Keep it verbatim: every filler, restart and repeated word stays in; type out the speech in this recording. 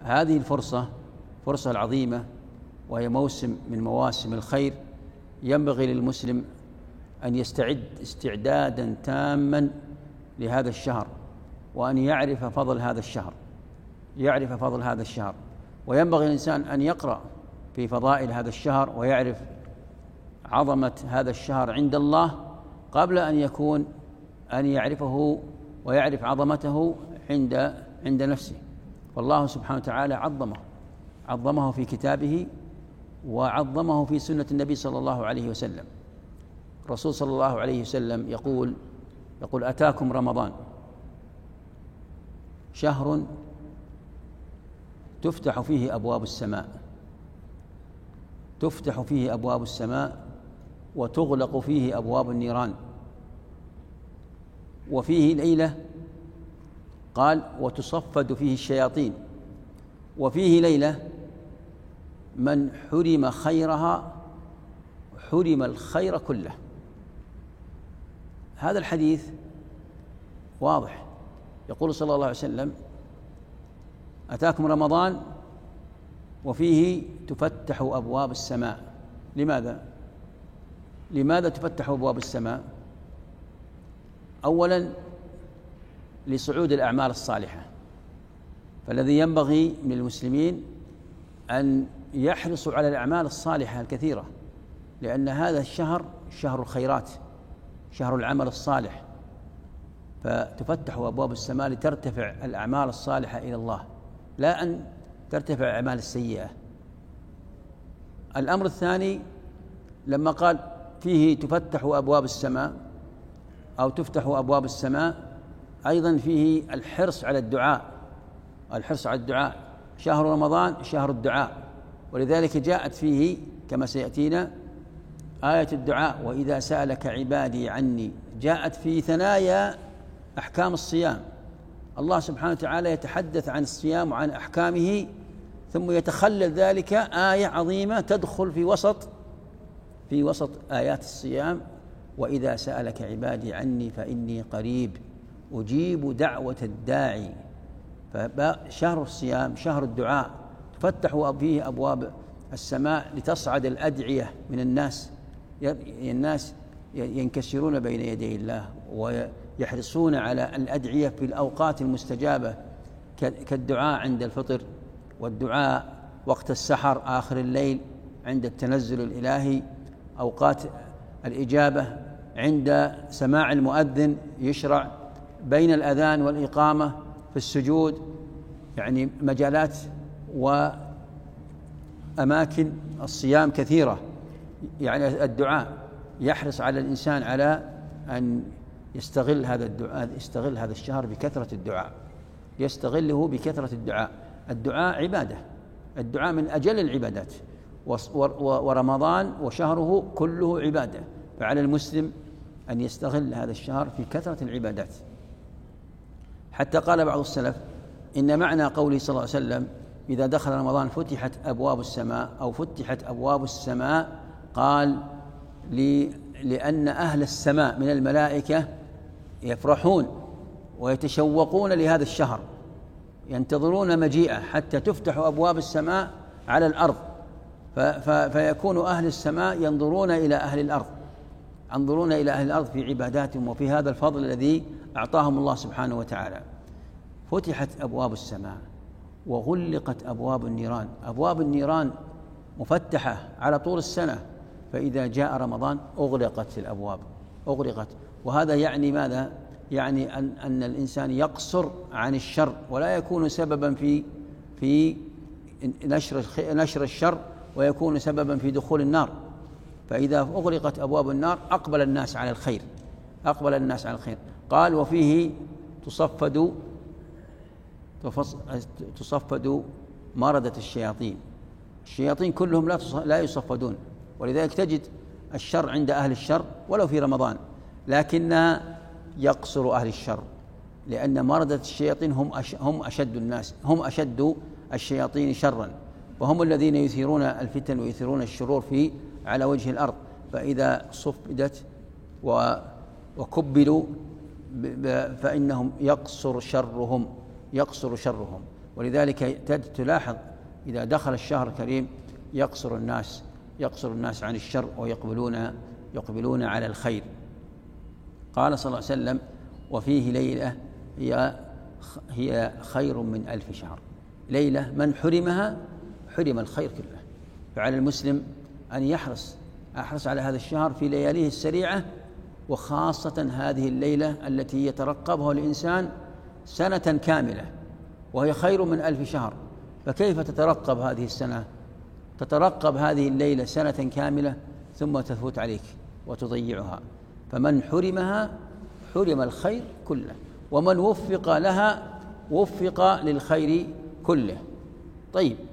هذه الفرصة فرصة العظيمة، وهي موسم من مواسم الخير، ينبغي للمسلم أن يستعد استعدادا تاما لهذا الشهر، وأن يعرف فضل هذا الشهر يعرف فضل هذا الشهر وينبغي الإنسان أن يقرأ في فضائل هذا الشهر، ويعرف عظمة هذا الشهر عند الله قبل أن يكون أن يعرفه ويعرف عظمته عند عند نفسه. والله سبحانه وتعالى عظمه عظمه في كتابه، وعظمه في سنة النبي صلى الله عليه وسلم. الرسول صلى الله عليه وسلم يقول يقول أتاكم رمضان شهر تفتح فيه أبواب السماء تفتح فيه أبواب السماء وتغلق فيه أبواب النيران، وفيه ليلة قال وتصفد فيه الشياطين، وفيه ليلة من حرم خيرها حرم الخير كله. هذا الحديث واضح، يقول صلى الله عليه وسلم أتاكم رمضان وفيه تفتح أبواب السماء. لماذا؟ لماذا تفتح أبواب السماء؟ أولا لصعود الأعمال الصالحة، فالذي ينبغي من المسلمين أن يحرصوا على الأعمال الصالحة الكثيرة، لأن هذا الشهر شهر الخيرات، شهر العمل الصالح، فتفتح أبواب السماء لترتفع الأعمال الصالحة إلى الله، لا أن ترتفع الأعمال السيئة. الأمر الثاني لما قال فيه تفتح أبواب السماء أو تفتح أبواب السماء، أيضا فيه الحرص على الدعاء الحرص على الدعاء شهر رمضان شهر الدعاء، ولذلك جاءت فيه كما سيأتينا آية الدعاء وإذا سألك عبادي عني، جاءت في ثنايا أحكام الصيام. الله سبحانه وتعالى يتحدث عن الصيام وعن أحكامه، ثم يتخلل ذلك آية عظيمة تدخل في وسط في وسط آيات الصيام، وإذا سألك عبادي عني فإني قريب أجيب دعوة الداعي. فشهر الصيام شهر الدعاء، تفتح فيه أبواب السماء لتصعد الأدعية من الناس. الناس ينكسرون بين يدي الله ويحرصون على الأدعية في الأوقات المستجابة، كالدعاء عند الفطر، والدعاء وقت السحر آخر الليل عند التنزل الإلهي، أوقات الإجابة عند سماع المؤذن يشرع بين الأذان والإقامة في السجود، يعني مجالات وأماكن الصيام كثيرة. يعني الدعاء يحرص على الإنسان على أن يستغل هذا الدعاء يستغل هذا الشهر بكثرة الدعاء يستغله بكثرة الدعاء. الدعاء عبادة، الدعاء من أجل العبادات، ورمضان وشهره كله عبادة، فعلى المسلم أن يستغل هذا الشهر في كثرة العبادات. حتى قال بعض السلف إن معنى قوله صلى الله عليه وسلم إذا دخل رمضان فتحت أبواب السماء أو فتحت أبواب السماء، قال لأن أهل السماء من الملائكة يفرحون ويتشوقون لهذا الشهر، ينتظرون مجيئه حتى تفتح أبواب السماء على الأرض، فيكون أهل السماء ينظرون إلى أهل الأرض ينظرون إلى أهل الأرض في عباداتهم وفي هذا الفضل الذي أعطاهم الله سبحانه وتعالى. فتحت أبواب السماء وغلقت أبواب النيران. أبواب النيران مفتحة على طول السنة، فإذا جاء رمضان أغلقت الأبواب أغلقت وهذا يعني ماذا؟ يعني أن, أن الإنسان يقصر عن الشر ولا يكون سببا في في نشر نشر الشر، ويكون سببا في دخول النار. فإذا أغلقت أبواب النار أقبل الناس على الخير أقبل الناس على الخير. قال وفيه تصفد تصفد مردة الشياطين. الشياطين كلهم لا لا يصفدون، ولذلك تجد الشر عند أهل الشر ولو في رمضان، لكنها يقصر أهل الشر، لأن مردة الشياطين هم هم أشد الناس هم أشد الشياطين شرا، وهم الذين يثيرون الفتن ويثيرون الشرور في على وجه الأرض. فإذا صفدت وكبلوا فإنهم يقصر شرهم يقصر شرهم ولذلك تلاحظ إذا دخل الشهر الكريم يقصر الناس يقصر الناس عن الشر ويقبلون يقبلون على الخير. قال صلى الله عليه وسلم: وفيه ليلة هي هي خير من ألف شهر. ليلة من حرمها حرم الخير كله. فعلى المسلم أن يحرص أحرص على هذا الشهر في لياليه السريعة، وخاصة هذه الليلة التي يترقبها الإنسان سنة كاملة، وهي خير من ألف شهر. فكيف تترقب هذه السنة؟ تترقب هذه الليلة سنة كاملة ثم تفوت عليك وتضيعها. فمن حرمها حرم الخير كله، ومن وفق لها وفق للخير كله. طيب،